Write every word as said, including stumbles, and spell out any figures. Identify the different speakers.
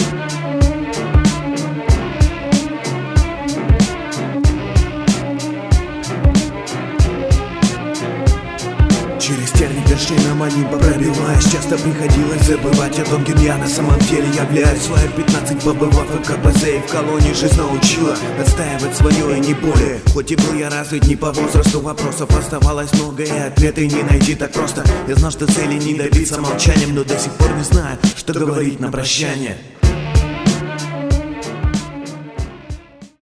Speaker 1: Через терник вершинам Олимпа пробиваясь, часто приходилось забывать о том, кем я на самом деле являюсь. Свои пятнадцать побывав в КПЗ и в колонии, жизнь научила отстаивать свое и не более. Хоть и был я развит не по возрасту, вопросов оставалось много и ответы не найти так просто. Я знал, что цели не добиться молчанием, но до сих пор не знаю, что говорить на прощание.